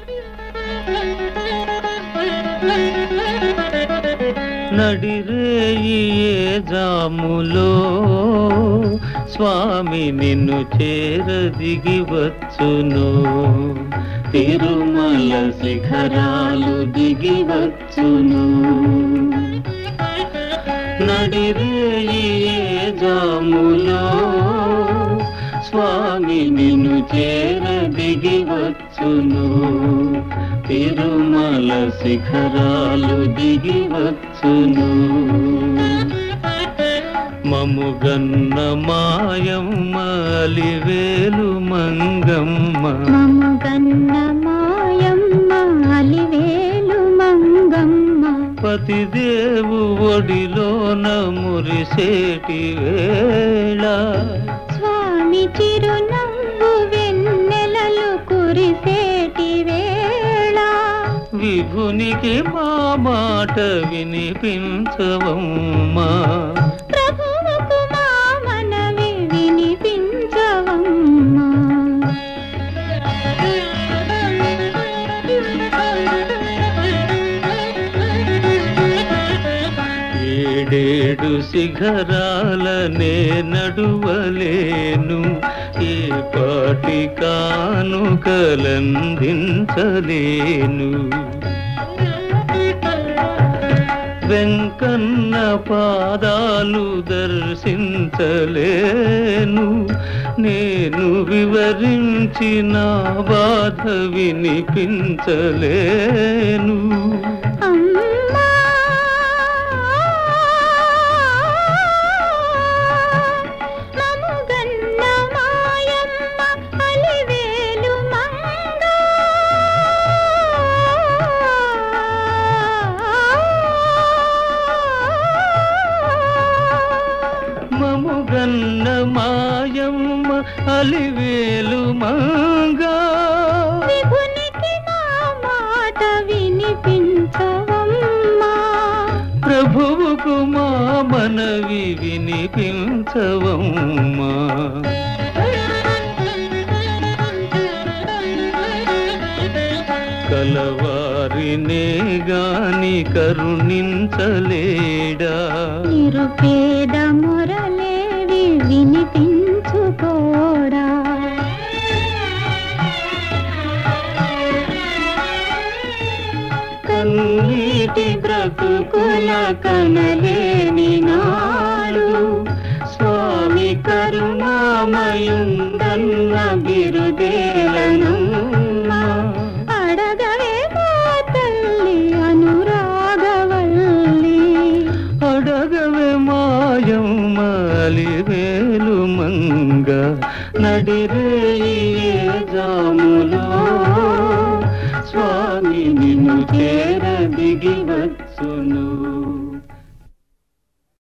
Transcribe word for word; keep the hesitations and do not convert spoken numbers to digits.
నడిరేయి ఏ జాములో స్వామి నిన్ను చేరదిగి వచ్చును, తిరుమల శిఖరాలు దిగి వచ్చును. నడిరేయి ఏ జాములో స్వామి నిన్ను చేరదిగి వచ్చును, తిరుమల శిఖరాలు దిగి వచ్చును. మముగన్న మాయమ్మ అలివేలు మంగమ్మ, మముగన్న మాయమ్మ అలివేలు మంగమ్మ, పతిదేవు ఒడిలోన మురిసేటి వేళ స్వామి చిరునవ్వు వెన్నెలలు కురిసేటి వేళ, విభునికి మా మాట వినిపించవమ్మా, ప్రభువుకు మా మనవి వినిపించవమ్మా. ఏడేడు శిఖరాలనే నడువలేను, ఏ పాటి కానుకలందించలేను. వెంకన్న పాదాలు దర్శించలేను, నేను వివరించిన బాధ వినిపించలేను. అమ్మా మముగన్న మాయమ్మ అలివేలు మంగ, మముగన్న మాయమ్మ అలివేలు మంగా, విభునికి మా మాట వినిపించవమ్మా, ప్రభువుకు మా మనవి వినిపించవమ్మా. కలవారినే గాని కరుణించలేడా, నిరుపేద మొరలేవి వినిపించుకోడా, కన్నీటి బ్రతుకుల కనలేని నాడు స్వామి కరుణామయుందన్న బిరుదేలనమ్మా, అడగవే మా తల్లి అనురాగవల్లి, అడగవే మాయమ్మ అలివేలు మంగ. నడిరేయి ఏ జాములో స్వామి నిన్ను చేరదిగి వచ్చును.